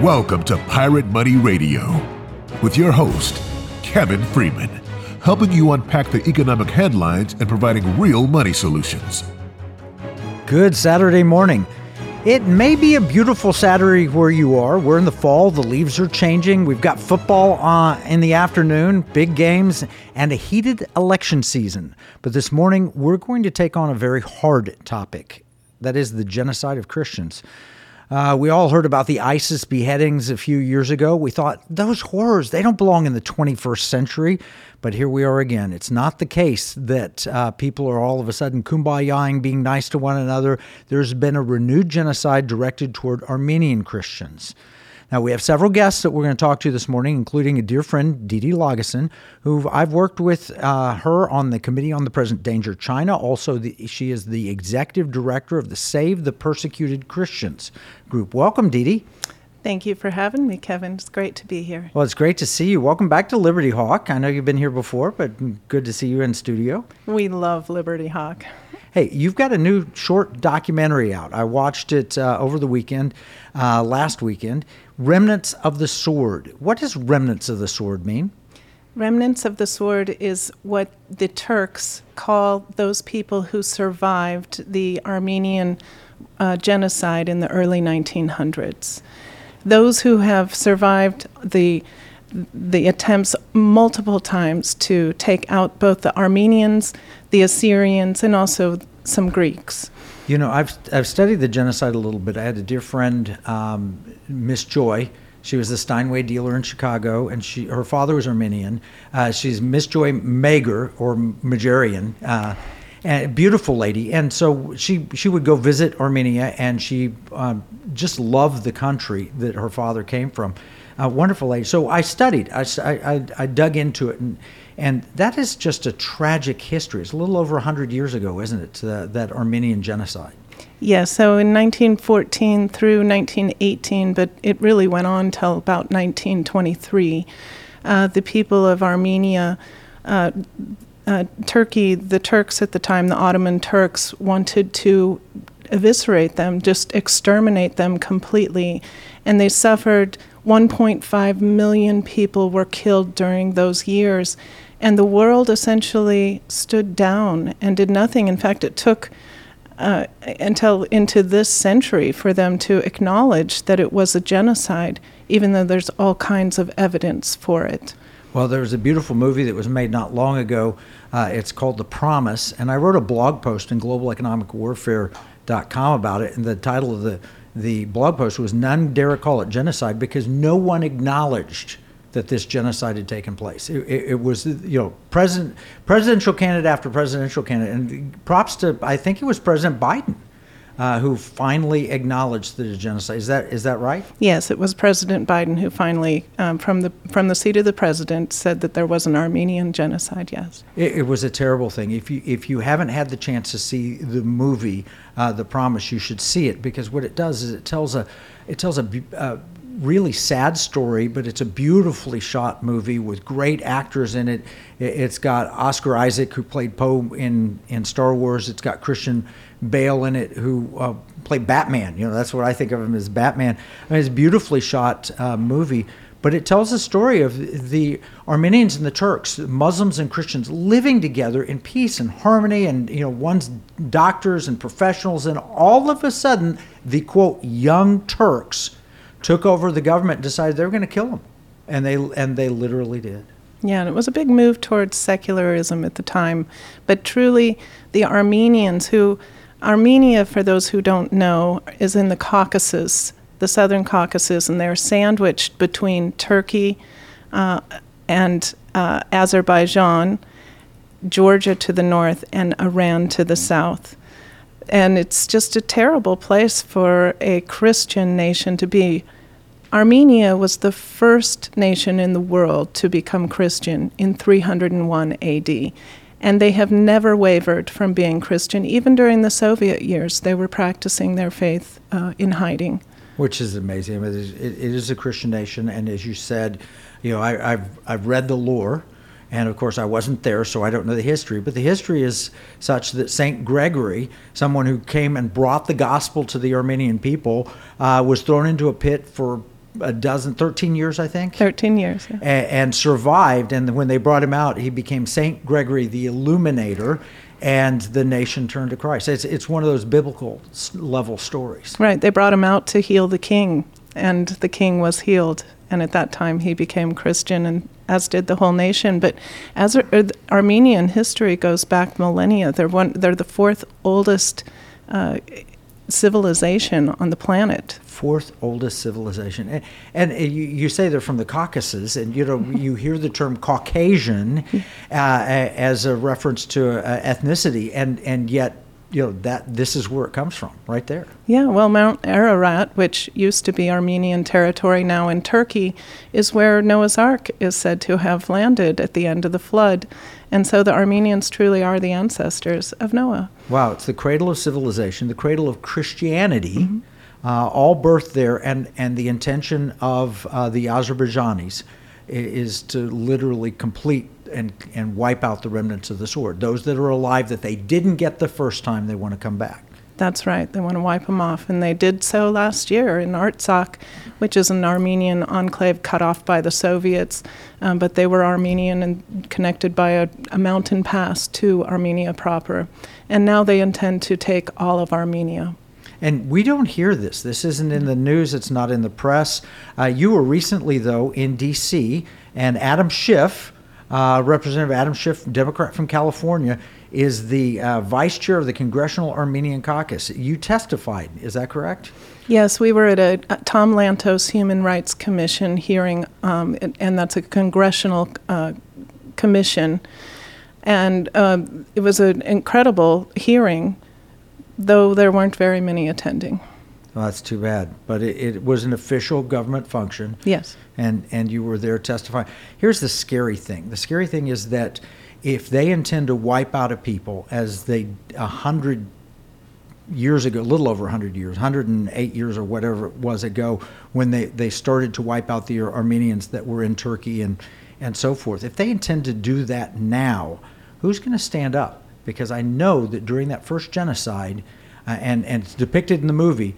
Welcome to Pirate Money Radio with your host, Kevin Freeman, helping you unpack the economic headlines and providing real money solutions. Good Saturday morning. It may be a beautiful Saturday where you are. We're in the fall. The leaves are changing. We've got football in the afternoon, big games, and a heated election season. But this morning, we're going to take on a very hard topic. That is the genocide of Christians. We all heard about the ISIS beheadings a few years ago. We thought, those horrors, they don't belong in the 21st century. But here we are again. It's not the case that people are all of a sudden kumbayaing, being nice to one another. There's been a renewed genocide directed toward Armenian Christians. Now, we have several guests that we're going to talk to this morning, including a dear friend, Didi Lageson, who I've worked with her on the Committee on the Present Danger of China. Also, she is the executive director of the Save the Persecuted Christians group. Welcome, Didi. Thank you for having me, Kevin. It's great to be here. Well, it's great to see you. Welcome back to Liberty Hawk. I know you've been here before, but good to see you in studio. We love Liberty Hawk. Hey, you've got a new short documentary out. I watched it over the weekend, last weekend. Remnants of the Sword. What does Remnants of the Sword mean? Remnants of the Sword is what the Turks call those people who survived the Armenian genocide in the early 1900s. Those who have survived the attempts multiple times to take out both the Armenians, the Assyrians, and also some Greeks. You know, I've studied the genocide a little bit. I had a dear friend, Miss Joy. She was a Steinway dealer in Chicago, and her father was Armenian. She's Miss Joy Mager, or Magarian, and a beautiful lady. And so she would go visit Armenia, and she just loved the country that her father came from. Wonderful lady. So I studied. I dug into it, and that is just a tragic history. It's a little over 100 years ago, isn't it, that Armenian genocide? Yes, so in 1914 through 1918, but it really went on till about 1923, the people of Armenia, Turkey, the Turks at the time, the Ottoman Turks, wanted to eviscerate them, just exterminate them completely, and they suffered. 1.5 million people were killed during those years, and the world essentially stood down and did nothing. In fact, it took until into this century for them to acknowledge that it was a genocide, even though there's all kinds of evidence for it. Well, there was a beautiful movie that was made not long ago. It's called The Promise, and I wrote a blog post in globaleconomicwarfare.com about it, and the title of the blog post was "None Dare Call It Genocide," because no one acknowledged that this genocide had taken place. It was, presidential candidate after presidential candidate, and props to, I think it was President Biden, who finally acknowledged that it's genocide. Is that right? Yes, it was President Biden who finally, from the seat of the president, said that there was an Armenian genocide. Yes, it was a terrible thing. If you haven't had the chance to see the movie, The Promise, you should see it, because what it does is it tells a really sad story, but it's a beautifully shot movie with great actors in it. It's got Oscar Isaac, who played Poe in Star Wars. It's got Christian Bale in it, who played Batman. You know, that's what I think of him as, Batman. I mean, it's a beautifully shot movie, but it tells the story of the Armenians and the Turks, Muslims and Christians, living together in peace and harmony, and one's doctors and professionals, and all of a sudden, the quote young Turks took over the government and decided they were going to kill them, and they literally did. Yeah, and it was a big move towards secularism at the time, but truly the Armenians, Armenia, for those who don't know, is in the Caucasus, the southern Caucasus, and they're sandwiched between Turkey and Azerbaijan, Georgia to the north, and Iran to the south. And it's just a terrible place for a Christian nation to be. Armenia was the first nation in the world to become Christian in 301 AD. And they have never wavered from being Christian. Even during the Soviet years, they were practicing their faith in hiding. Which is amazing. I mean, it is a Christian nation, and as you said, I've read the lore. And of course, I wasn't there, so I don't know the history. But the history is such that St. Gregory, someone who came and brought the gospel to the Armenian people, was thrown into a pit for 13 years, I think. 13 years. Yeah. And survived. And when they brought him out, he became Saint Gregory the Illuminator, and the nation turned to Christ. It's one of those biblical level stories. Right. They brought him out to heal the king, and the king was healed. And at that time, he became Christian, and as did the whole nation. But as Armenian history goes back millennia, they're the fourth oldest civilization on the planet. Fourth oldest civilization. And you say they're from the Caucasus, and you hear the term Caucasian as a reference to ethnicity, and yet that this is where it comes from, right there. Yeah, well, Mount Ararat, which used to be Armenian territory, now in Turkey, is where Noah's Ark is said to have landed at the end of the flood. And so the Armenians truly are the ancestors of Noah. Wow, it's the cradle of civilization, the cradle of Christianity, all birthed there, and the intention of the Azerbaijanis is to literally complete and wipe out the remnants of the sword. Those that are alive that they didn't get the first time, they want to come back. That's right. They want to wipe them off. And they did so last year in Artsakh, which is an Armenian enclave cut off by the Soviets. But they were Armenian and connected by a mountain pass to Armenia proper. And now they intend to take all of Armenia. And we don't hear this. This isn't in the news. It's not in the press. You were recently, though, in D.C., and Adam Schiff, Representative Adam Schiff, Democrat from California, is the vice chair of the Congressional Armenian Caucus. You testified, is that correct? Yes, we were at a Tom Lantos Human Rights Commission hearing, and that's a congressional commission. And it was an incredible hearing, though there weren't very many attending. Well, that's too bad. But it was an official government function. Yes. And you were there testifying. Here's the scary thing. The scary thing is that if they intend to wipe out a people, as they 100 years ago, a little over 100 years, 108 years or whatever it was ago, when they started to wipe out the Armenians that were in Turkey and so forth, if they intend to do that now, who's going to stand up? Because I know that during that first genocide, and it's depicted in the movie,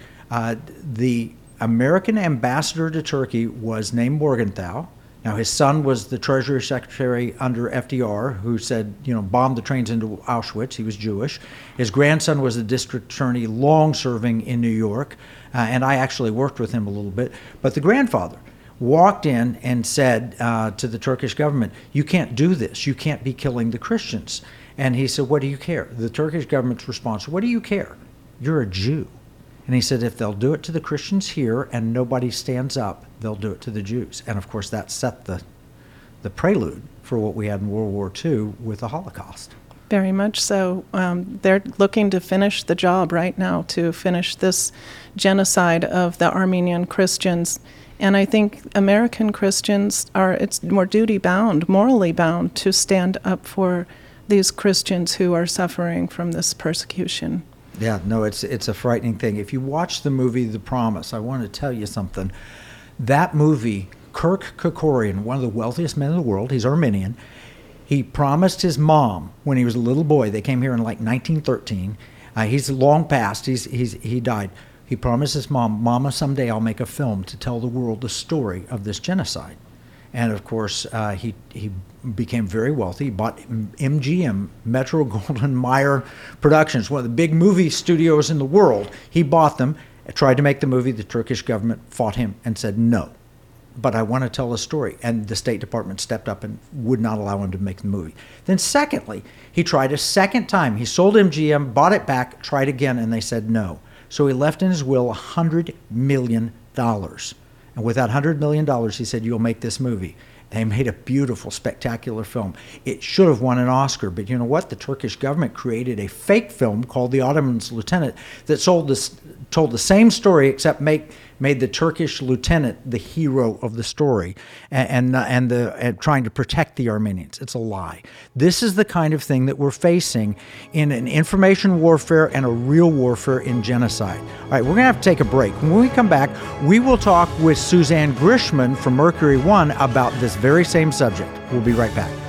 the American ambassador to Turkey was named Morgenthau. Now, his son was the Treasury Secretary under FDR, who said, bomb the trains into Auschwitz. He was Jewish. His grandson was the district attorney, long serving in New York, and I actually worked with him a little bit. But the grandfather walked in and said to the Turkish government, you can't do this. You can't be killing the Christians. And he said, what do you care? The Turkish government's response, what do you care? You're a Jew. And he said, if they'll do it to the Christians here and nobody stands up, they'll do it to the Jews. And of course, that set the prelude for what we had in World War II with the Holocaust. Very much so. They're looking to finish the job right now, to finish this genocide of the Armenian Christians. And I think American Christians it's more duty-bound, morally bound, to stand up for these Christians who are suffering from this persecution. Yeah, no, it's a frightening thing. If you watch the movie The Promise, I want to tell you something. That movie, Kirk Kerkorian, one of the wealthiest men in the world, he's Armenian, he promised his mom when he was a little boy, they came here in like 1913, he's long past, he died. He promised his mom, Mama, someday I'll make a film to tell the world the story of this genocide. And of course, he became very wealthy. He bought MGM, Metro Goldwyn Mayer Productions, one of the big movie studios in the world. He bought them, tried to make the movie. The Turkish government fought him and said, no, but I want to tell a story. And the State Department stepped up and would not allow him to make the movie. Then secondly, he tried a second time. He sold MGM, bought it back, tried again, and they said no. So he left in his will $100 million. And with that $100 million, he said, you'll make this movie. They made a beautiful, spectacular film. It should have won an Oscar, but you know what? The Turkish government created a fake film called The Ottoman's Lieutenant that told the same story, except made the Turkish lieutenant the hero of the story and trying to protect the Armenians. It's a lie. This is the kind of thing that we're facing in an information warfare and a real warfare in genocide. All right, we're going to have to take a break. When we come back, we will talk with Suzanne Grishman from Mercury One about this very same subject. We'll be right back.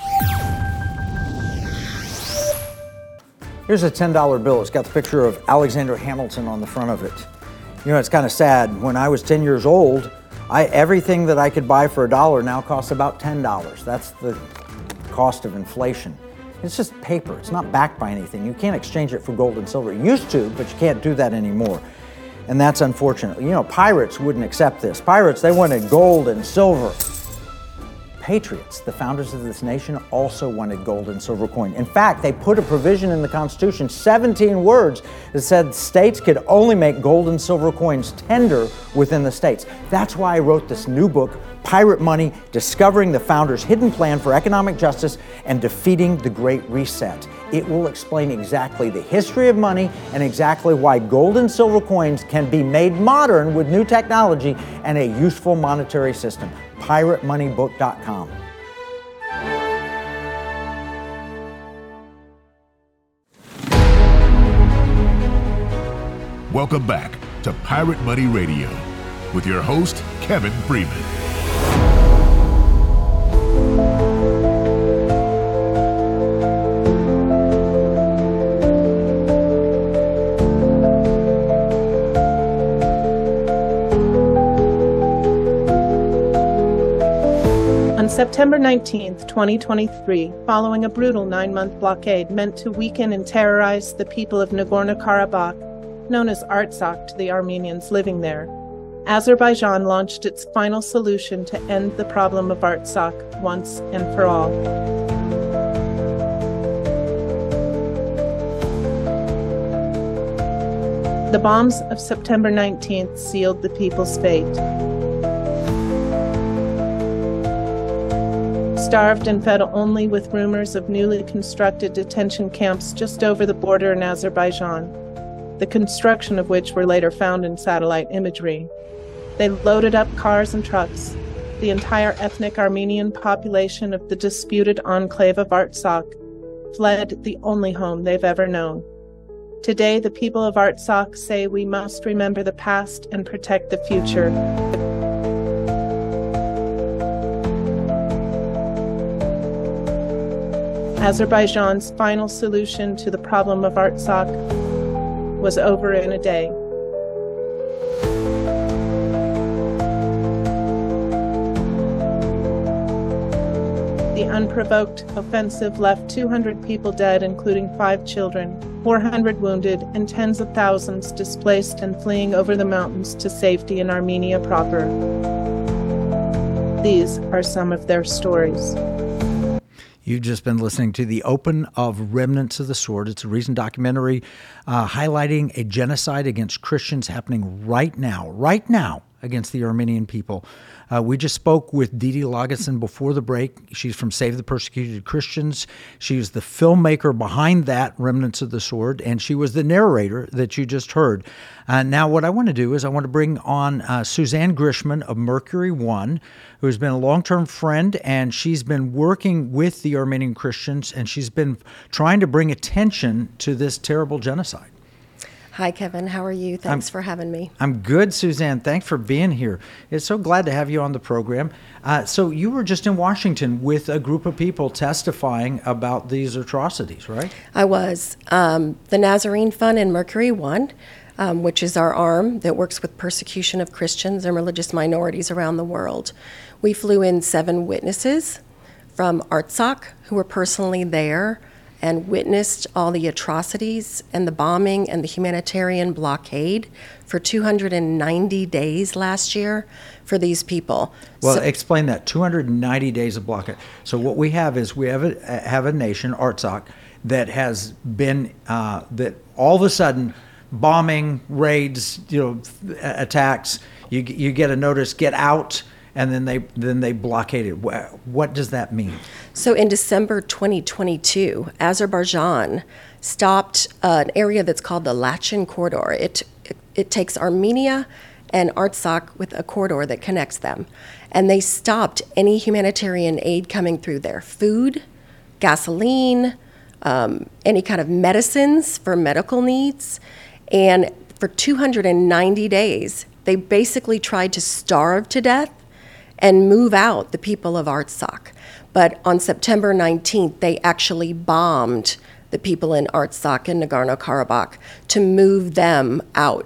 Here's a $10 bill. It's got the picture of Alexander Hamilton on the front of it. You know, it's kind of sad. When I was 10 years old, Everything that I could buy for $1 now costs about $10. That's the cost of inflation. It's just paper. It's not backed by anything. You can't exchange it for gold and silver. You used to, but you can't do that anymore. And that's unfortunate. You know, pirates wouldn't accept this. Pirates, they wanted gold and silver. Patriots, the founders of this nation, also wanted gold and silver coin. In fact, they put a provision in the Constitution, 17 words, that said states could only make gold and silver coins tender within the states. That's why I wrote this new book, Pirate Money, Discovering the Founders' Hidden Plan for Economic Justice and Defeating the Great Reset. It will explain exactly the history of money and exactly why gold and silver coins can be made modern with new technology and a useful monetary system. PirateMoneyBook.com. Welcome back to Pirate Money Radio with your host, Kevin Freeman. On September 19, 2023, following a brutal 9-month blockade meant to weaken and terrorize the people of Nagorno-Karabakh, known as Artsakh to the Armenians living there, Azerbaijan launched its final solution to end the problem of Artsakh once and for all. The bombs of September 19th sealed the people's fate. Starved and fed only with rumors of newly constructed detention camps just over the border in Azerbaijan, the construction of which were later found in satellite imagery. They loaded up cars and trucks. The entire ethnic Armenian population of the disputed enclave of Artsakh fled the only home they've ever known. Today, the people of Artsakh say we must remember the past and protect the future. Azerbaijan's final solution to the problem of Artsakh was over in a day. The unprovoked offensive left 200 people dead, including 5 children, 400 wounded, and tens of thousands displaced and fleeing over the mountains to safety in Armenia proper. These are some of their stories. You've just been listening to The Open of Remnants of the Sword. It's a recent documentary highlighting a genocide against Christians happening right now against the Armenian people. We just spoke with Didi Lagesson before the break. She's from Save the Persecuted Christians. She was the filmmaker behind that, Remnants of the Sword, and she was the narrator that you just heard. Now, what I want to do is I want to bring on Suzanne Grishman of Mercury One, who has been a long-term friend, and she's been working with the Armenian Christians, and she's been trying to bring attention to this terrible genocide. Hi, Kevin. How are you? Thanks for having me. I'm good, Suzanne. Thanks for being here. It's so glad to have you on the program. So you were just in Washington with a group of people testifying about these atrocities, right? I was. The Nazarene Fund and Mercury One, which is our arm that works with persecution of Christians and religious minorities around the world. We flew in 7 witnesses from Artsakh who were personally there and witnessed all the atrocities and the bombing and the humanitarian blockade for 290 days last year for these people. Well, explain that, 290 days of blockade. So what we have is we have a nation, Artsakh, that has been, that all of a sudden, bombing, raids, attacks, you get a notice, get out, and then they blockade it. What does that mean? So in December 2022, Azerbaijan stopped an area that's called the Lachin Corridor. It takes Armenia and Artsakh with a corridor that connects them. And they stopped any humanitarian aid coming through there. Food, gasoline, any kind of medicines for medical needs. And for 290 days, they basically tried to starve to death and move out the people of Artsakh. But on September 19th, they actually bombed the people in Artsakh and Nagorno-Karabakh to move them out.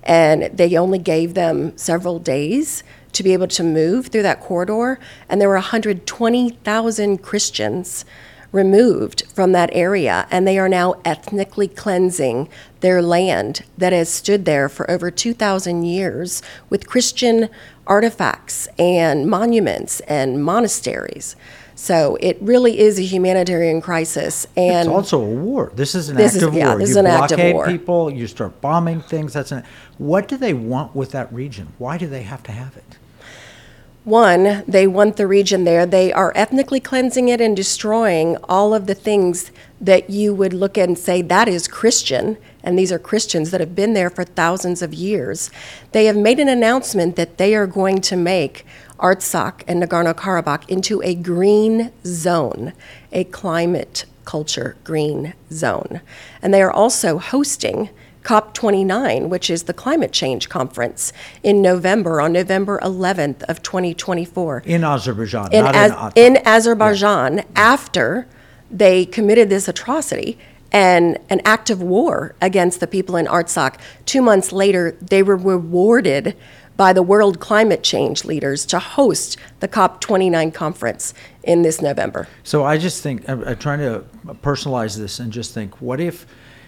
and they only gave them several days to be able to move through that corridor. And there were 120,000 Christians removed from that area, and they are now ethnically cleansing their land that has stood there for over 2,000 years with Christian artifacts and monuments and monasteries. So it really is a humanitarian crisis. And it's also a war. This is an active war. This is you an active blockade war. people, you start bombing things. What do they want with that region? Why do they have to have it? One, they want the region there. They are ethnically cleansing it and destroying all of the things that you would look at and say, that is Christian, and these are Christians that have been there for thousands of years. They have made an announcement that they are going to make Artsakh and Nagorno-Karabakh into a green zone, a climate culture green zone. And they are also hosting COP29, which is the climate change conference, in November, on November 11th of 2024. In Azerbaijan, in not Az- in in Azerbaijan, after they committed this atrocity and an act of war against the people in Artsakh. 2 months later, they were rewarded by the world climate change leaders to host the COP29 conference in this November. So I just think, I'm trying to personalize this and just think, what if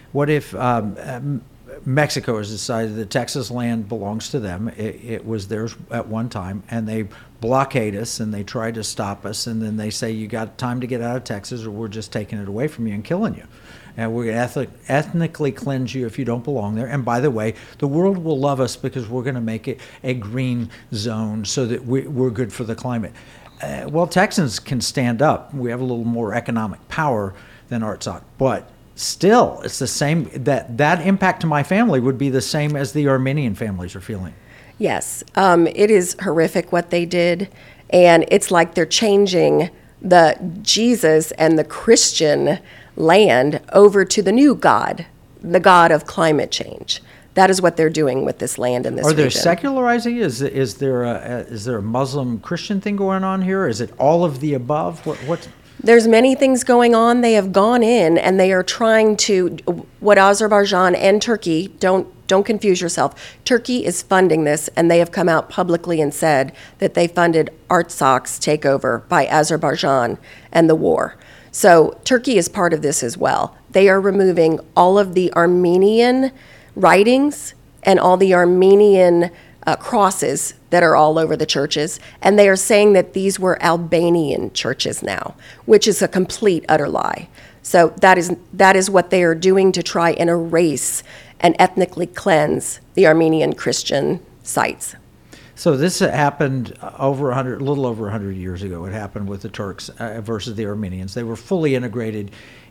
Mexico has decided that Texas land belongs to them? It was theirs at one time, and they blockade us and they try to stop us, and then they say, you got time to get out of Texas or we're just taking it away from you and killing you. And we're going to ethnically cleanse you if you don't belong there. And by the way, the world will love us because we're going to make it a green zone so that we're good for the climate. Well, Texans can stand up. We have a little more economic power than Artsakh, but still, it's the same. That impact to my family would be the same as the Armenian families are feeling. Yes, it is horrific what they did, and it's like they're changing the Jesus and the Christian land over to the new God, the God of climate change. That is what they're doing with this land in this region. Are they secularizing? Is there a Muslim Christian thing going on here? Is it all of the above? What? There's many things going on. They have gone in and they are trying to, what Azerbaijan and Turkey, don't confuse yourself. Turkey is funding this, and they have come out publicly and said that they funded Artsakh's takeover by Azerbaijan and the war. So Turkey is part of this as well. They are removing all of the Armenian writings and all the Armenian crosses that are all over the churches, and they are saying that these were Albanian churches now, which is a complete, utter lie. So that is what they are doing to try and erase and ethnically cleanse the Armenian Christian sites. So this happened a little over 100 years ago. It happened with the Turks versus the Armenians. They were fully integrated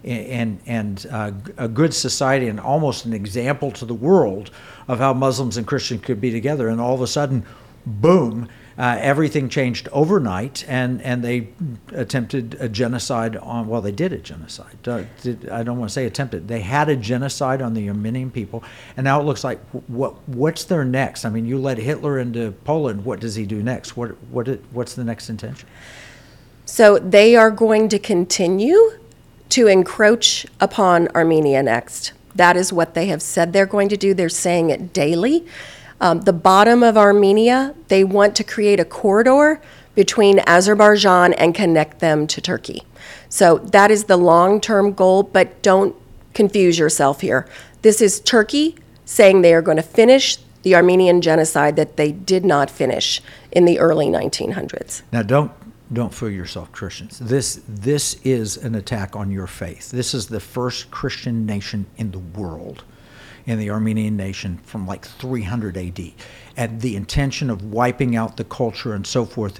and a good society and almost an example to the world of how Muslims and Christians could be together. And all of a sudden, boom, everything changed overnight, and they attempted a genocide on, well, they did a genocide. I don't want to say attempted. They had a genocide on the Armenian people, and now it looks like, what's their next? I mean, you let Hitler into Poland. What does he do next? What's the next intention? So they are going to continue to encroach upon Armenia next. That is what they have said they're going to do. They're saying it daily. The bottom of Armenia, they want to create a corridor between Azerbaijan and connect them to Turkey. So that is the long-term goal, but don't confuse yourself here. This is Turkey saying they are going to finish the Armenian genocide that they did not finish in the early 1900s. Now, don't fool yourself, Christians. This is an attack on your faith. This is the first Christian nation in the world, in the Armenian nation, from like 300 AD. And the intention of wiping out the culture and so forth.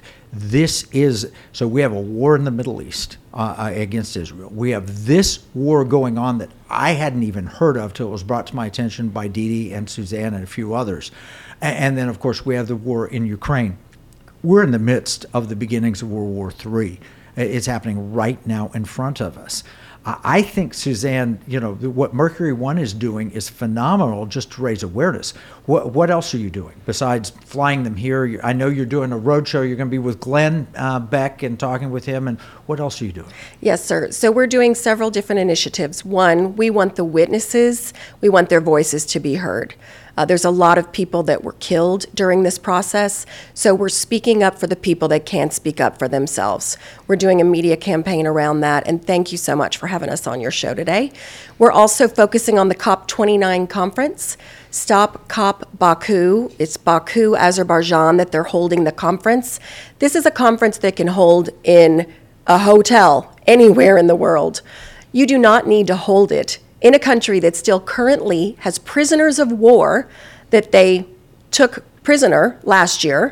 So we have a war in the Middle East against Israel. We have this war going on that I hadn't even heard of till it was brought to my attention by Didi and Suzanne and a few others. And then, of course, we have the war in Ukraine. We're in the midst of the beginnings of World War III. It's happening right now in front of us. I think, Suzanne, what Mercury One is doing is phenomenal just to raise awareness. What else are you doing besides flying them here? I know you're doing a road show. You're going to be with Glenn Beck and talking with him. And what else are you doing? Yes, sir. So we're doing several different initiatives. One, we want the witnesses. We want their voices to be heard. There's a lot of people that were killed during this process, so we're speaking up for the people that can't speak up for themselves. We're doing a media campaign around that, and thank you so much for having us on your show today. We're also focusing on the COP29 conference. Stop COP Baku. It's Baku, Azerbaijan, that they're holding the conference. This is a conference that can hold in a hotel anywhere in the world. You do not need to hold it in a country that still currently has prisoners of war that they took prisoner last year,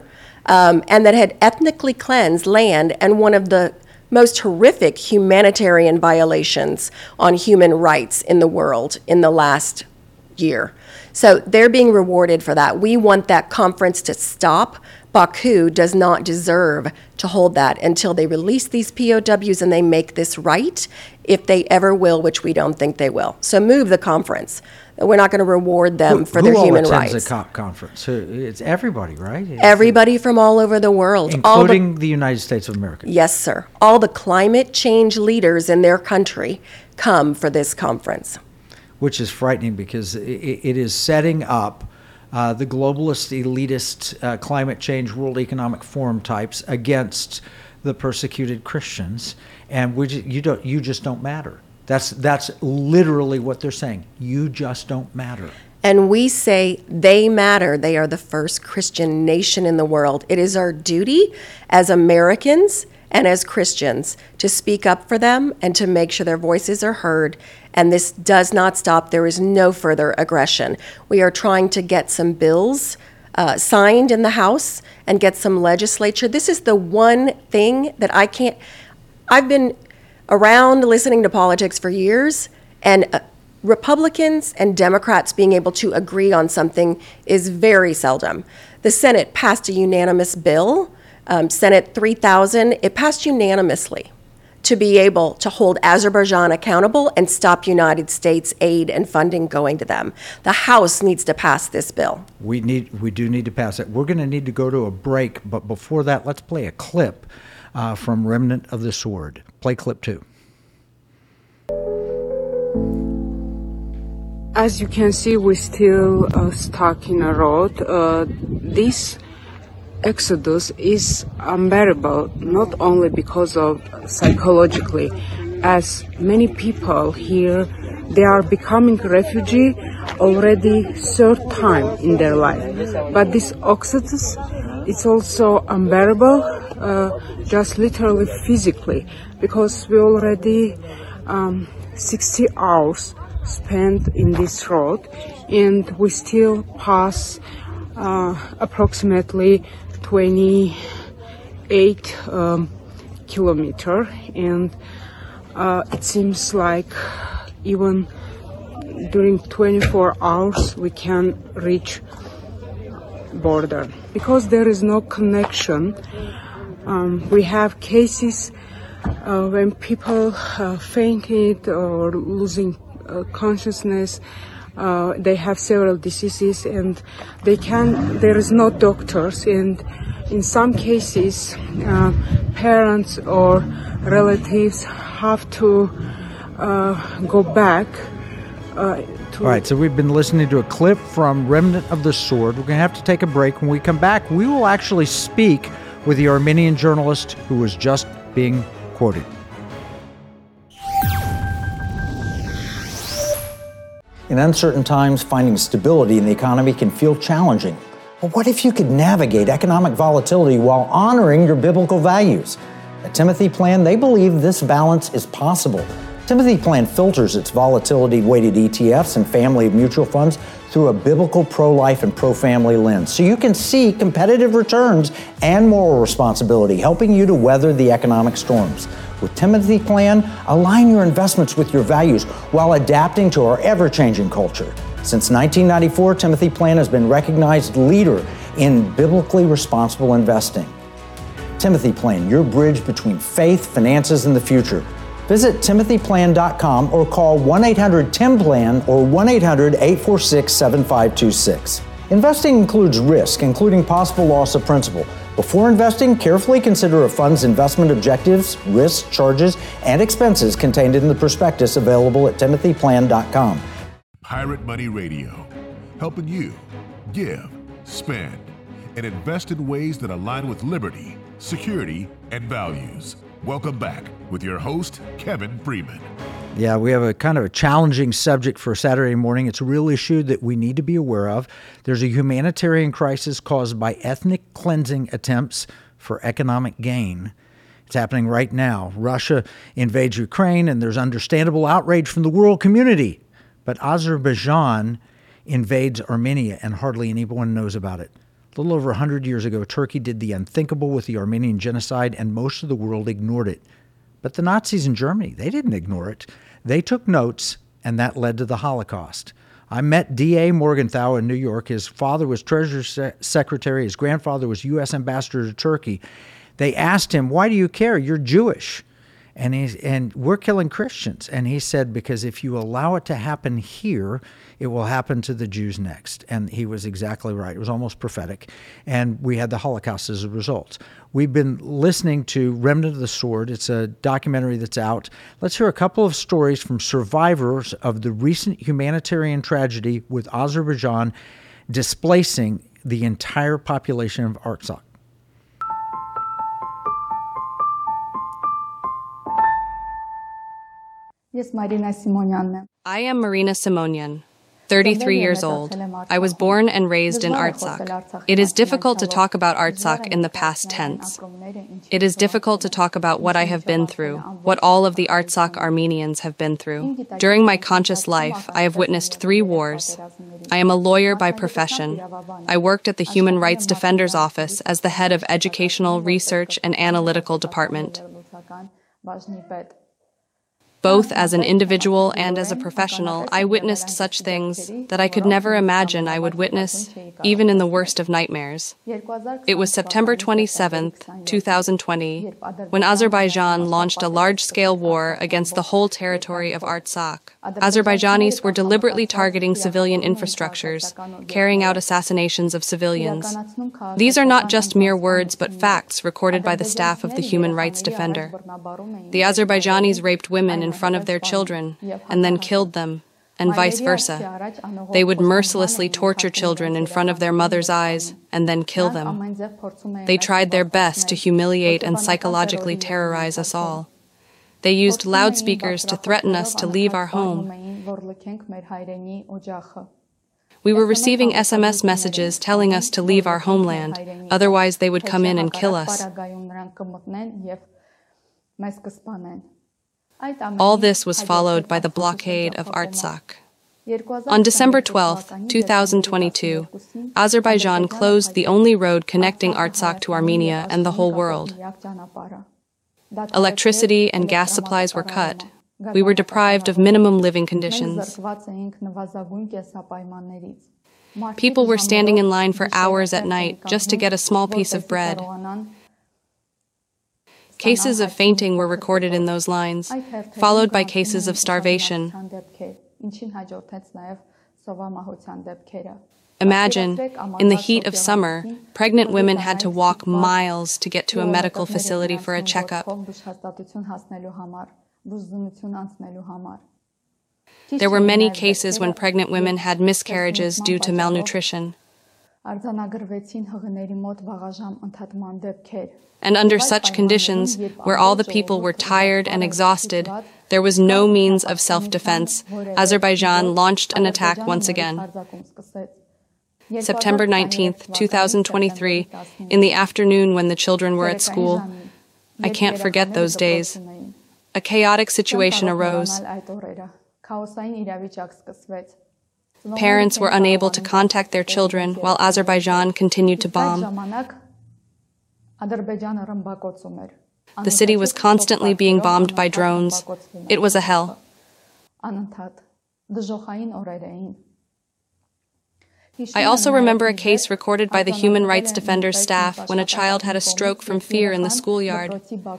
and that had ethnically cleansed land, and one of the most horrific humanitarian violations on human rights in the world in the last year. So they're being rewarded for that. We want that conference to stop. Baku does not deserve to hold that until they release these POWs and they make this right, if they ever will, which we don't think they will. So move the conference. We're not going to reward them for their human rights. Who all attends the COP conference? It's everybody, right? Everybody from all over the world. Including the United States of America. Yes, sir. All the climate change leaders in their country come for this conference. Which is frightening, because it is setting up the globalist, elitist, climate change, World Economic Forum types against the persecuted Christians, and you just don't matter. That's literally what they're saying. You just don't matter. And we say they matter. They are the first Christian nation in the world. It is our duty as Americans and as Christians to speak up for them and to make sure their voices are heard. And this does not stop. There is no further aggression. We are trying to get some bills signed in the House and get some legislature. This is the one thing that I've been around listening to politics for years, and Republicans and Democrats being able to agree on something is very seldom. The Senate passed a unanimous bill, Senate 3000, it passed unanimously to be able to hold Azerbaijan accountable and stop United States aid and funding going to them. The House needs to pass this bill. We do need to pass it. We're going to need to go to a break, but before that, let's play a clip from Remnant of the Sword. Play clip 2. As you can see, we're still stuck in a road. This exodus is unbearable, not only because of psychologically, as many people here, they are becoming refugee already third time in their life. But this exodus, it's also unbearable, just literally physically, because we already 60 hours spent in this road, and we still pass approximately 28 kilometer, and it seems like even during 24 hours we can reach border, because there is no connection. We have cases when people fainted or losing consciousness. They have several diseases, and there is no doctors, and in some cases parents or relatives have to go back All right, so we've been listening to a clip from Remnant of the Sword. We're going to have to take a break. When we come back, we will actually speak with the Armenian journalist who was just being quoted. In uncertain times, finding stability in the economy can feel challenging. But what if you could navigate economic volatility while honoring your biblical values? At Timothy Plan, they believe this balance is possible. Timothy Plan filters its volatility-weighted ETFs and family of mutual funds through a biblical pro-life and pro-family lens, so you can see competitive returns and moral responsibility, helping you to weather the economic storms. With Timothy Plan, align your investments with your values while adapting to our ever-changing culture. Since 1994, Timothy Plan has been recognized leader in biblically responsible investing. Timothy Plan, your bridge between faith, finances, and the future. Visit timothyplan.com or call 1-800-TIM-PLAN or 1-800-846-7526. Investing includes risk, including possible loss of principal. Before investing, carefully consider a fund's investment objectives, risks, charges, and expenses contained in the prospectus available at timothyplan.com. Pirate Money Radio, helping you give, spend, and invest in ways that align with liberty, security, and values. Welcome back with your host, Kevin Freeman. Yeah, we have a kind of a challenging subject for Saturday morning. It's a real issue that we need to be aware of. There's a humanitarian crisis caused by ethnic cleansing attempts for economic gain. It's happening right now. Russia invades Ukraine, and there's understandable outrage from the world community. But Azerbaijan invades Armenia, and hardly anyone knows about it. A little over 100 years ago, Turkey did the unthinkable with the Armenian genocide, and most of the world ignored it. But the Nazis in Germany, they didn't ignore it. They took notes, and that led to the Holocaust. I met D.A. Morgenthau in New York. His father was Treasury Secretary. His grandfather was U.S. Ambassador to Turkey. They asked him, "Why do you care? You're Jewish. And we're killing Christians." And he said, "Because if you allow it to happen here, it will happen to the Jews next." And he was exactly right. It was almost prophetic. And we had the Holocaust as a result. We've been listening to Remnant of the Sword. It's a documentary that's out. Let's hear a couple of stories from survivors of the recent humanitarian tragedy with Azerbaijan displacing the entire population of Artsakh. I am Marina Simonian, 33 years old. I was born and raised in Artsakh. It is difficult to talk about Artsakh in the past tense. It is difficult to talk about what I have been through, what all of the Artsakh Armenians have been through. During my conscious life, I have witnessed 3 wars. I am a lawyer by profession. I worked at the Human Rights Defender's Office as the head of Educational, Research, and Analytical Department. Both as an individual and as a professional, I witnessed such things that I could never imagine I would witness, even in the worst of nightmares. It was September 27, 2020, when Azerbaijan launched a large-scale war against the whole territory of Artsakh. Azerbaijanis were deliberately targeting civilian infrastructures, carrying out assassinations of civilians. These are not just mere words, but facts recorded by the staff of the Human Rights Defender. The Azerbaijanis raped women in front of their children and then killed them, and vice versa. They would mercilessly torture children in front of their mothers' eyes and then kill them. They tried their best to humiliate and psychologically terrorize us all. They used loudspeakers to threaten us to leave our home. We were receiving SMS messages telling us to leave our homeland, otherwise they would come in and kill us. All this was followed by the blockade of Artsakh. On December 12, 2022, Azerbaijan closed the only road connecting Artsakh to Armenia and the whole world. Electricity and gas supplies were cut. We were deprived of minimum living conditions. People were standing in line for hours at night just to get a small piece of bread. Cases of fainting were recorded in those lines, followed by cases of starvation. Imagine, in the heat of summer, pregnant women had to walk miles to get to a medical facility for a checkup. There were many cases when pregnant women had miscarriages due to malnutrition. And under such conditions, where all the people were tired and exhausted, there was no means of self-defense. Azerbaijan launched an attack once again. September 19, 2023, in the afternoon when the children were at school. I can't forget those days. A chaotic situation arose. Parents were unable to contact their children while Azerbaijan continued to bomb. The city was constantly being bombed by drones. It was a hell. I also remember a case recorded by the Human Rights Defender's staff when a child had a stroke from fear in the schoolyard.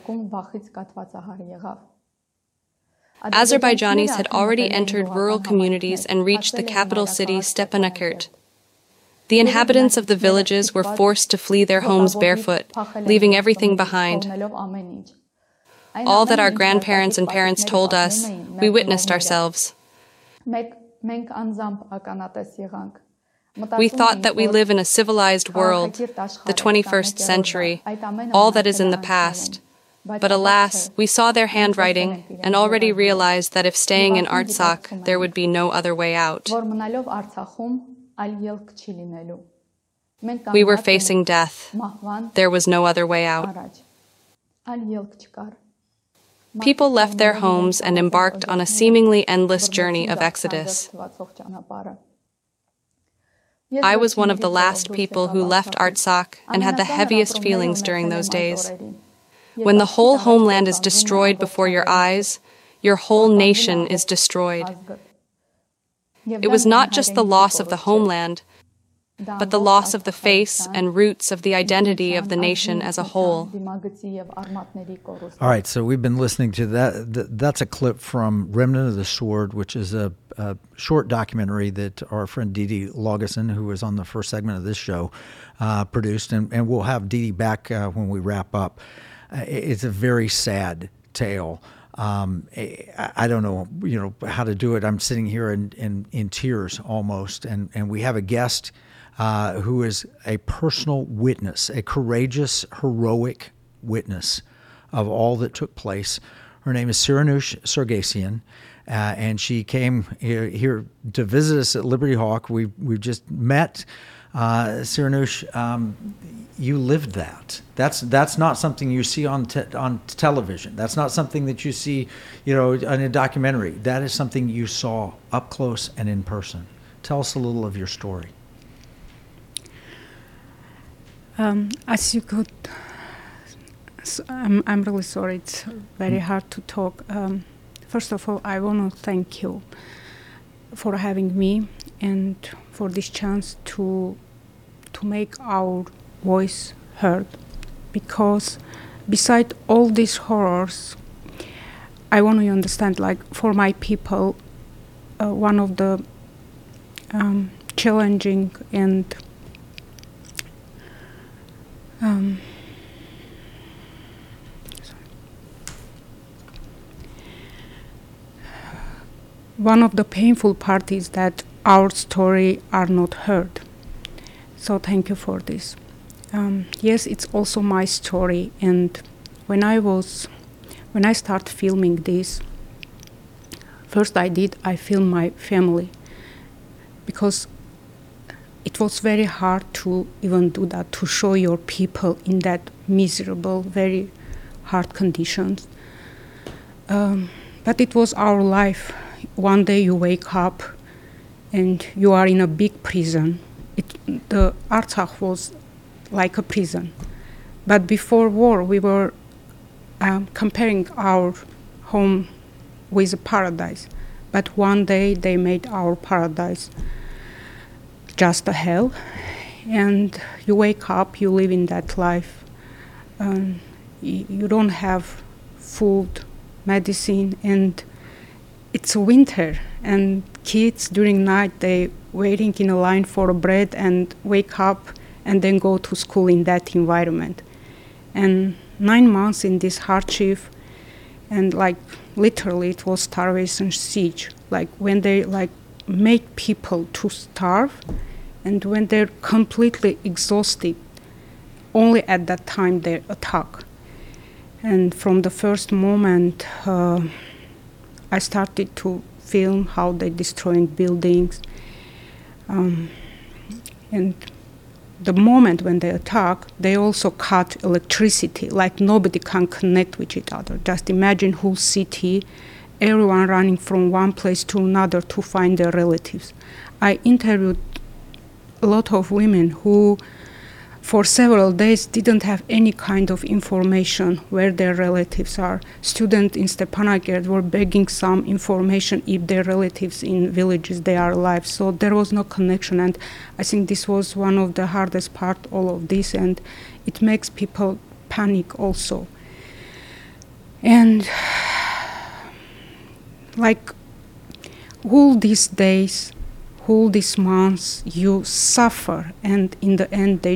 Azerbaijanis had already entered rural communities and reached the capital city, Stepanakert. The inhabitants of the villages were forced to flee their homes barefoot, leaving everything behind. All that our grandparents and parents told us, we witnessed ourselves. We thought that we live in a civilized world, the 21st century, all that is in the past. But alas, we saw their handwriting and already realized that if staying in Artsakh, there would be no other way out. We were facing death. There was no other way out. People left their homes and embarked on a seemingly endless journey of exodus. I was one of the last people who left Artsakh and had the heaviest feelings during those days. When the whole homeland is destroyed before your eyes, your whole nation is destroyed. It was not just the loss of the homeland, but the loss of the face and roots of the identity of the nation as a whole. All right, so we've been listening to that. That's a clip from Remnant of the Sword, which is a short documentary that our friend Didi Laugesen, who was on the first segment of this show, produced. And we'll have Didi back when we wrap up. It's a very sad tale. I don't know, how to do it. I'm sitting here in tears almost, and we have a guest who is a personal witness, a courageous, heroic witness of all that took place. Her name is Siranush Sargsyan, and she came here to visit us at Liberty Hawk. We've just met. Siranush, you lived that. That's not something you see on television. That's not something that you see, in a documentary. That is something you saw up close and in person. Tell us a little of your story. As you could, I'm really sorry. It's very hard to talk. First of all, I want to thank you for having me and for this chance to make our voice heard. Because beside all these horrors, I want you to understand, for my people, one of the challenging and one of the painful part is that our story are not heard. So thank you for this. Yes, it's also my story. And when I start filming this, first I filmed my family, because it was very hard to even do that, to show your people in that miserable, very hard conditions. But it was our life. One day you wake up and you are in a big prison. The Artsakh was like a prison. But before war, we were comparing our home with a paradise. But one day they made our paradise just a hell. And you wake up, you live in that life. You don't have food, medicine, and it's winter. And kids during night, they waiting in a line for bread and wake up and then go to school in that environment. And 9 months in this hardship, and literally it was starvation siege. When they make people to starve, and when they're completely exhausted, only at that time they attack. And from the first moment, I started to film how they're destroying buildings. And the moment when they attack, they also cut electricity, nobody can connect with each other. Just imagine whole city, everyone running from one place to another to find their relatives. I interviewed a lot of women who, for several days, didn't have any kind of information where their relatives are. Students in Stepanakert were begging some information if their relatives in villages, they are alive. So there was no connection, and I think this was one of the hardest part, all of this, and it makes people panic also. And all these days, all these months, you suffer, and in the end,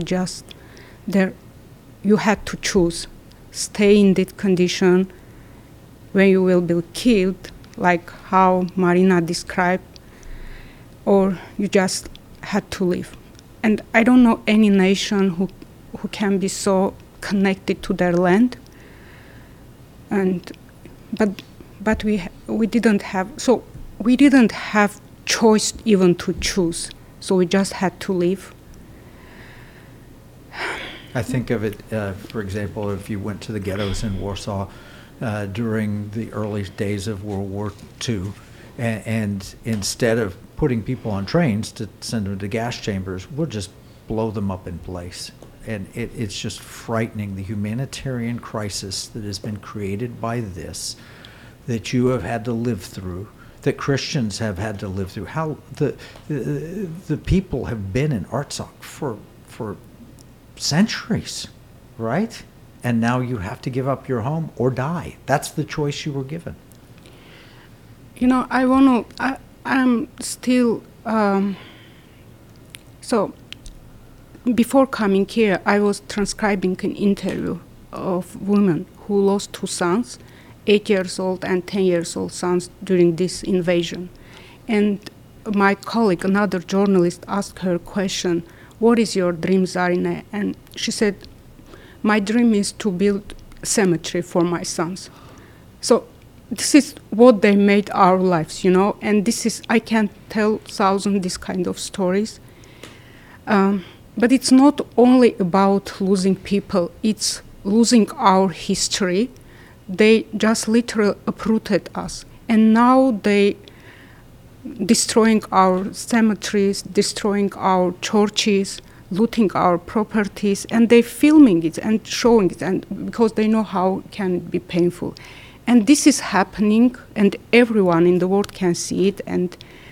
you had to choose, stay in that condition when you will be killed, like how Marina described, or you just had to leave. And I don't know any nation who can be so connected to their land. But we didn't have choice even to choose. So we just had to leave. I think of it, for example, if you went to the ghettos in Warsaw during the early days of World War II, and instead of putting people on trains to send them to gas chambers, we'll just blow them up in place. And it's just frightening, the humanitarian crisis that has been created by this, that you have had to live through, that Christians have had to live through. How the people have been in Artsakh for centuries, right? And now you have to give up your home or die. That's the choice you were given. I'm still, so before coming here, I was transcribing an interview of women who lost 2 sons, 8 years old and 10 years old sons during this invasion. And my colleague, another journalist, asked her a question, what is your dream, Zarine? And she said, my dream is to build a cemetery for my sons. So this is what they made our lives, and this is, I can tell thousands this kind of stories. But it's not only about losing people, it's losing our history. They just literally uprooted us. And now they destroying our cemeteries, destroying our churches, looting our properties, and they filming it and showing it, and because they know how it can be painful. And this is happening, and everyone in the world can see it, and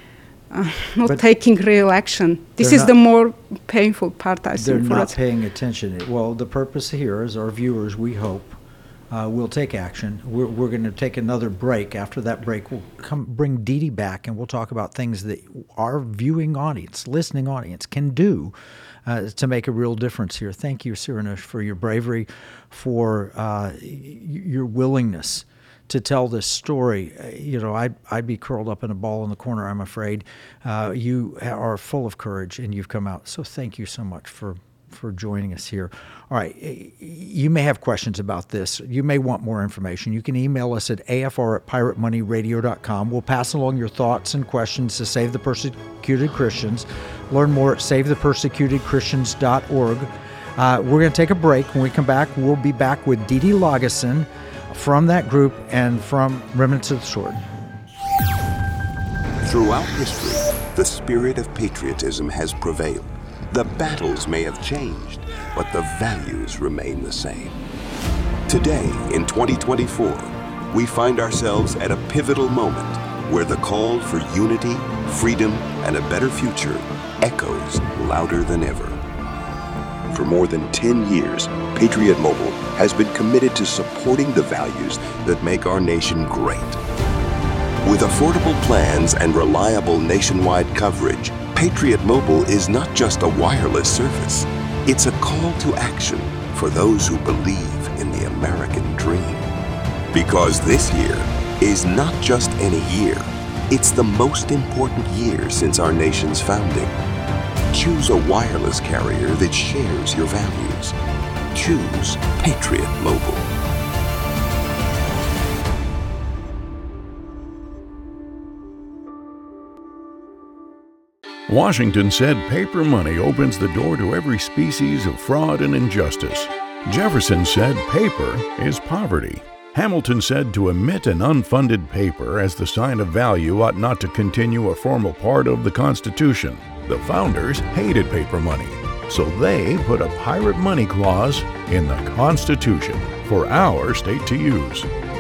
not taking real action. This is the more painful part, I think, for us. They're not us. paying attention. Well, the purpose here is our viewers, we hope, will take action. We're going to take another break. After that break, we'll bring Dee Dee back, and we'll talk about things that our viewing audience, listening audience, can do to make a real difference here. Thank you, Cyranosh, for your bravery, for your willingness to tell this story. I'd be curled up in a ball in the corner, I'm afraid. You are full of courage, and you've come out. So thank you so much for joining us here. All right, you may have questions about this. You may want more information. You can email us at afr@piratemoneyradio.com. We'll pass along your thoughts and questions to Save the Persecuted Christians. Learn more at savethepersecutedchristians.org. We're going to take a break. When we come back, we'll be back with Dee Dee Lageson from that group and from Remnants of the Sword. Throughout history, the spirit of patriotism has prevailed. The battles may have changed, but the values remain the same. Today, in 2024, we find ourselves at a pivotal moment where the call for unity, freedom, and a better future echoes louder than ever. For more than 10 years, Patriot Mobile has been committed to supporting the values that make our nation great. With affordable plans and reliable nationwide coverage, Patriot Mobile is not just a wireless service. It's a call to action for those who believe in the American dream. Because this year is not just any year, it's the most important year since our nation's founding. Choose a wireless carrier that shares your values. Choose Patriot Mobile. Washington said paper money opens the door to every species of fraud and injustice. Jefferson said paper is poverty. Hamilton said to emit an unfunded paper as the sign of value ought not to continue a formal part of the Constitution. The founders hated paper money, so they put a pirate money clause in the Constitution for our state to use.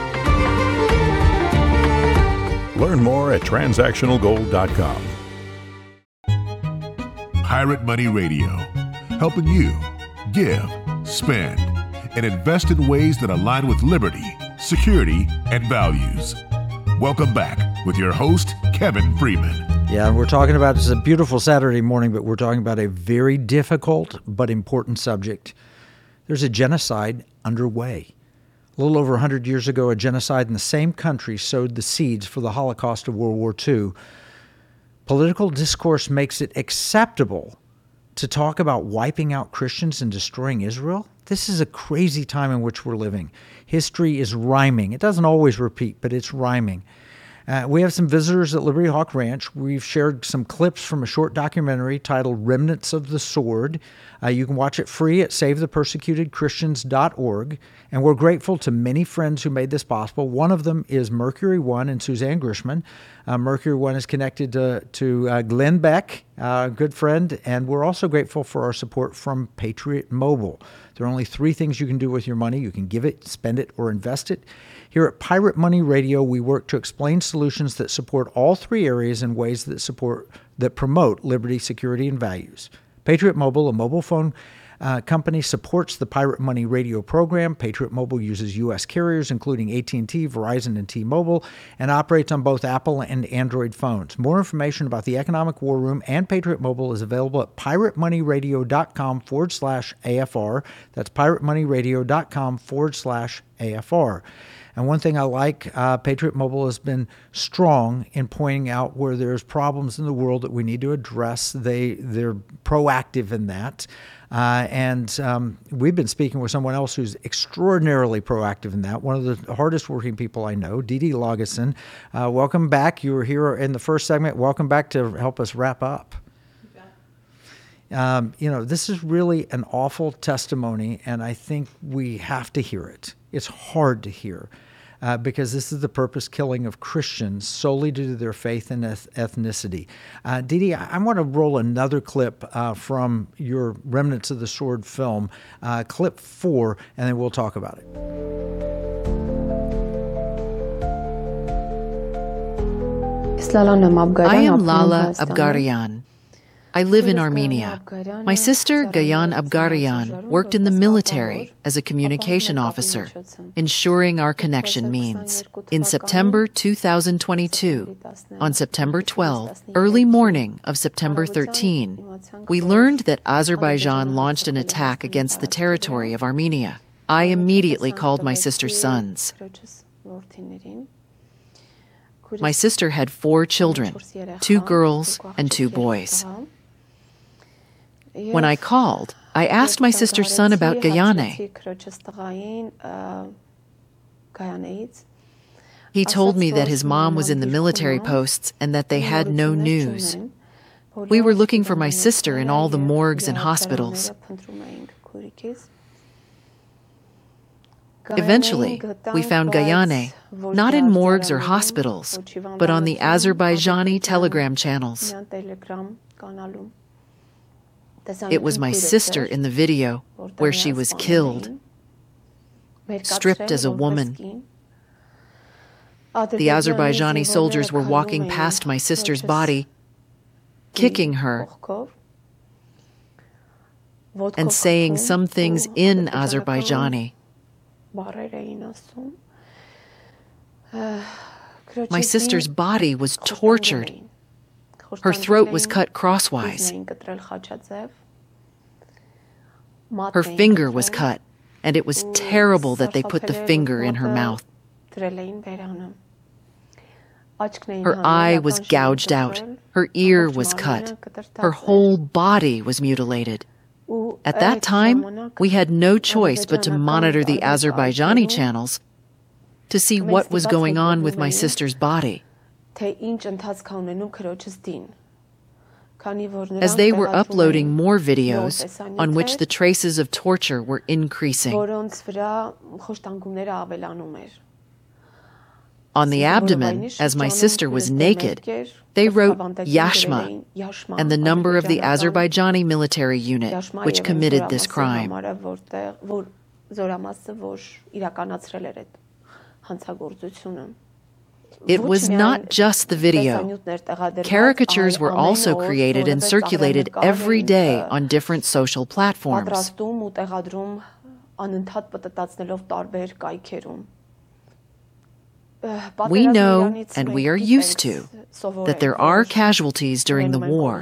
Learn more at transactionalgold.com. Pirate Money Radio, helping you give, spend, and invest in ways that align with liberty, security, and values. Welcome back with your host, Kevin Freeman. Yeah, we're talking about, it's a beautiful Saturday morning, but we're talking about a very difficult but important subject. There's a genocide underway. A little over 100 years ago, a genocide in the same country sowed the seeds for the Holocaust of World War II. Political discourse makes it acceptable to talk about wiping out Christians and destroying Israel. This is a crazy time in which we're living. History is rhyming. It doesn't always repeat, but it's rhyming. We have some visitors at Liberty Hawk Ranch. We've shared some clips from a short documentary titled Remnants of the Sword. You can watch it free at SaveThePersecutedChristians.org. And we're grateful to many friends who made this possible. One of them is Mercury One and Suzanne Grishman. Mercury One is connected to Glenn Beck, a good friend. And we're also grateful for our support from Patriot Mobile. There are only 3 things you can do with your money. You can give it, spend it, or invest it. Here at Pirate Money Radio, we work to explain solutions that support all 3 areas in ways that promote liberty, security, and values. Patriot Mobile, a mobile phone company, supports the Pirate Money Radio program. Patriot Mobile uses U.S. carriers, including AT&T, Verizon, and T-Mobile, and operates on both Apple and Android phones. More information about the Economic War Room and Patriot Mobile is available at piratemoneyradio.com/AFR. That's piratemoneyradio.com/AFR. And one thing I like, Patriot Mobile has been strong in pointing out where there's problems in the world that we need to address. They're proactive in that. And we've been speaking with someone else who's extraordinarily proactive in that, one of the hardest working people I know, Dee Lageson. Welcome back. You were here in the first segment. Welcome back to help us wrap up. This is really an awful testimony, and I think we have to hear it. It's hard to hear because this is the purpose killing of Christians solely due to their faith and ethnicity. Dee, I want to roll another clip from your Remnants of the Sword film, clip 4, and then we'll talk about it. I am Lala Abgarian. I live in Armenia. My sister, Gayan Abgarian, worked in the military as a communication officer, ensuring our connection means. In September 2022, on September 12, early morning of September 13, we learned that Azerbaijan launched an attack against the territory of Armenia. I immediately called my sister's sons. My sister had 4 children, 2 girls and 2 boys. When I called, I asked my sister's son about Gayane. He told me that his mom was in the military posts and that they had no news. We were looking for my sister in all the morgues and hospitals. Eventually, we found Gayane, not in morgues or hospitals, but on the Azerbaijani telegram channels. It was my sister in the video where she was killed, stripped as a woman. The Azerbaijani soldiers were walking past my sister's body, kicking her, and saying some things in Azerbaijani. My sister's body was tortured. Her throat was cut crosswise. Her finger was cut, and it was terrible that they put the finger in her mouth. Her eye was gouged out. Her ear was cut. Her whole body was mutilated. At that time, we had no choice but to monitor the Azerbaijani channels to see what was going on with my sister's body. As they were uploading more videos on which the traces of torture were increasing. On the abdomen, as my sister was naked, they wrote Yashma and the number of the Azerbaijani military unit which committed this crime. It was not just the video. Caricatures were also created and circulated every day on different social platforms. We know, and we are used to, that there are casualties during the war,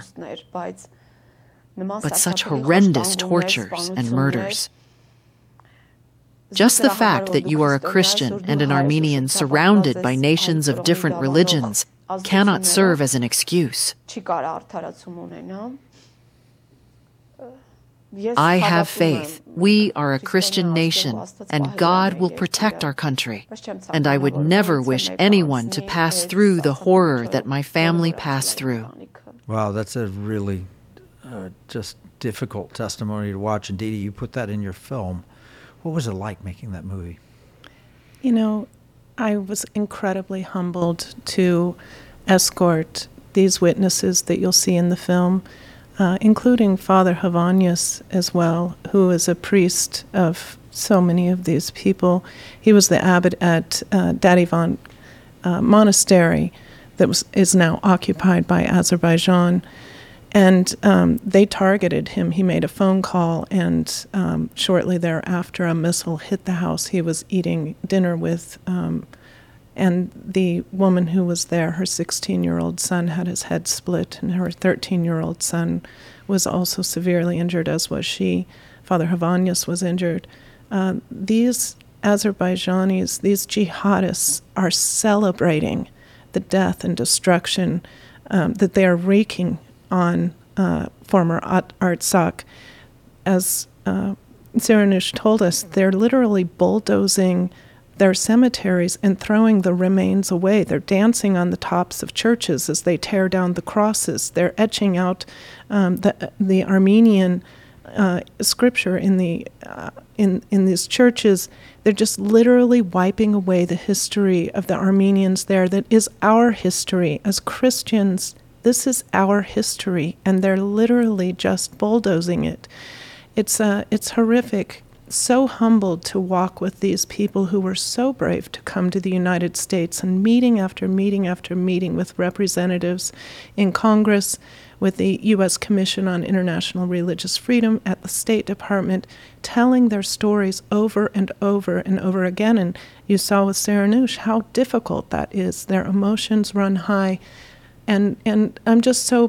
but such horrendous tortures and murders. Just the fact that you are a Christian and an Armenian surrounded by nations of different religions cannot serve as an excuse. I have faith. We are a Christian nation, and God will protect our country. And I would never wish anyone to pass through the horror that my family passed through. Wow, that's a really just difficult testimony to watch. And Dee Dee, you put that in your film. What was it like making that movie? You know, I was incredibly humbled to escort these witnesses that you'll see in the film, including Father Havanius as well, who is a priest of so many of these people. He was the abbot at Dadivan Monastery that is now occupied by Azerbaijan. And they targeted him. He made a phone call, and shortly thereafter, a missile hit the house he was eating dinner with. And the woman who was there, her 16-year-old son had his head split, and her 13-year-old son was also severely injured, as was she. Father Havanius was injured. These Azerbaijanis, these jihadists, are celebrating the death and destruction that they are wreaking on former Artsakh. As Saranush told us, they're literally bulldozing their cemeteries and throwing the remains away. They're dancing on the tops of churches as they tear down the crosses. They're etching out the Armenian scripture in these churches. They're just literally wiping away the history of the Armenians there. That is our history as Christians. This is our history, and they're literally just bulldozing it. It's horrific. So humbled to walk with these people who were so brave to come to the United States, and meeting after meeting after meeting with representatives in Congress, with the U.S. Commission on International Religious Freedom, at the State Department, telling their stories over and over and over again. And you saw with Saranush how difficult that is. Their emotions run high. And I'm just so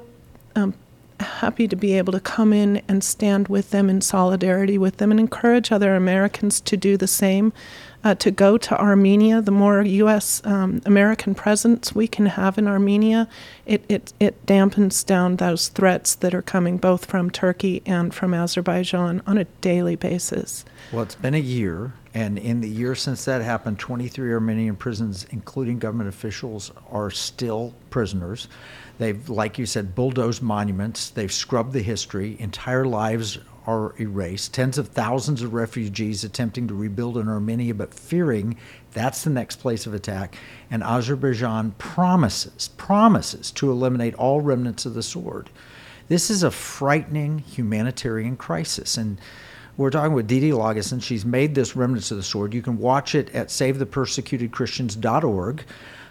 happy to be able to come in and stand with them in solidarity with them and encourage other Americans to do the same, to go to Armenia. The more U.S. American presence we can have in Armenia, it dampens down those threats that are coming both from Turkey and from Azerbaijan on a daily basis. Well, it's been a year, and in the year since that happened, 23 Armenian prisons, including government officials, are still prisoners. They've, like you said, bulldozed monuments. They've scrubbed the history. Entire lives are erased. Tens of thousands of refugees attempting to rebuild in Armenia, but fearing that's the next place of attack. And Azerbaijan promises to eliminate all remnants of the sword. This is a frightening humanitarian crisis. And we're talking with Dee Dee Lageson. She's made this Remnants of the Sword. You can watch it at SaveThePersecutedChristians.org.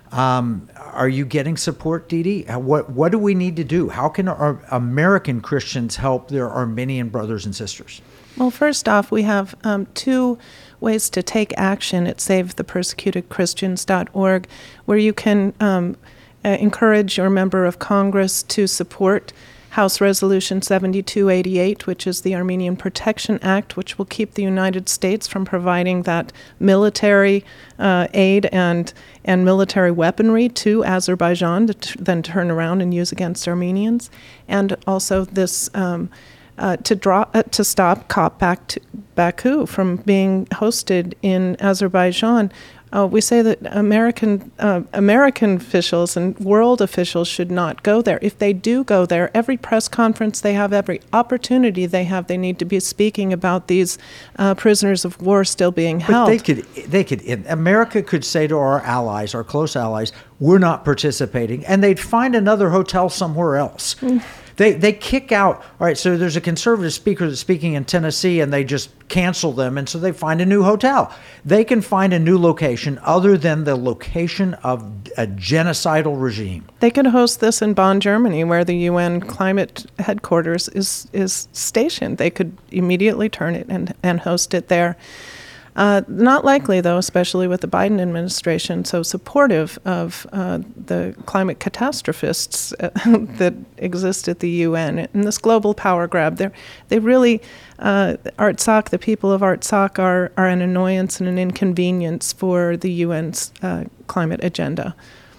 Are you getting support, Dee Dee? What do we need to do? How can our American Christians help their Armenian brothers and sisters? Well, first off, we have two ways to take action at SaveThePersecutedChristians.org, where you can encourage your member of Congress to support House Resolution 7288, which is the Armenian Protection Act, which will keep the United States from providing that military aid and military weaponry to Azerbaijan to then turn around and use against Armenians, and also this to stop COP Baku from being hosted in Azerbaijan. We say that American officials and world officials should not go there. If they do go there, every press conference they have, every opportunity they have, they need to be speaking about these prisoners of war still being held. But America could say to our allies, our close allies, we're not participating, and they'd find another hotel somewhere else. They kick out, all right, so there's a conservative speaker that's speaking in Tennessee, and they just cancel them, and so they find a new hotel. They can find a new location other than the location of a genocidal regime. They could host this in Bonn, Germany, where the UN climate headquarters is stationed. They could immediately turn it and host it there. Not likely, though, especially with the Biden administration so supportive of the climate catastrophists that exist at the UN. And this global power grab, they really, Artsakh, the people of Artsakh are an annoyance and an inconvenience for the UN's climate agenda.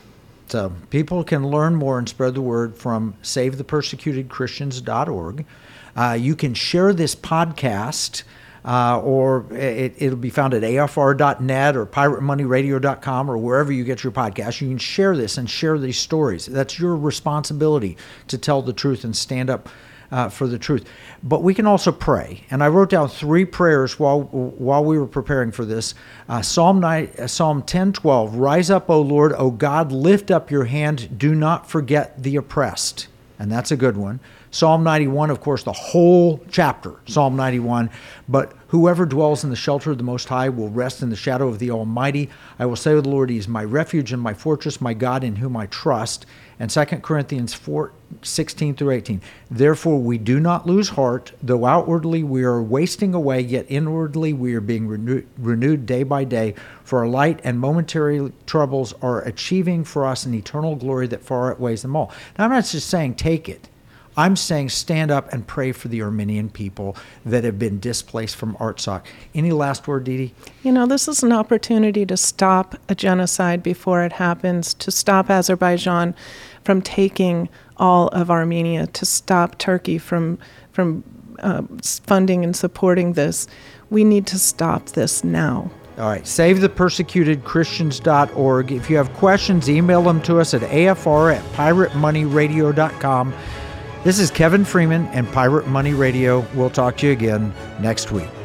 So people can learn more and spread the word from SaveThePersecutedChristians.org. You can share this podcast, or it'll be found at afr.net or piratemoneyradio.com or wherever you get your podcast. You can share this and share these stories. That's your responsibility to tell the truth and stand up for the truth. But we can also pray. And I wrote down 3 prayers while we were preparing for this. Psalm 10:12, rise up, O Lord, O God, lift up your hand, do not forget the oppressed. And that's a good one. Psalm 91, of course, the whole chapter, Psalm 91. But whoever dwells in the shelter of the Most High will rest in the shadow of the Almighty. I will say of the Lord, He is my refuge and my fortress, my God in whom I trust. And 2 Corinthians 4:16-18. Therefore we do not lose heart, though outwardly we are wasting away, yet inwardly we are being renewed day by day. For our light and momentary troubles are achieving for us an eternal glory that far outweighs them all. Now, I'm not just saying take it. I'm saying stand up and pray for the Armenian people that have been displaced from Artsakh. Any last word, Dee Dee? This is an opportunity to stop a genocide before it happens, to stop Azerbaijan from taking all of Armenia, to stop Turkey from funding and supporting this. We need to stop this now. All right, SaveThePersecutedChristians.org. If you have questions, email them to us at afr@piratemoneyradio.com. This is Kevin Freeman and Pirate Money Radio. We'll talk to you again next week.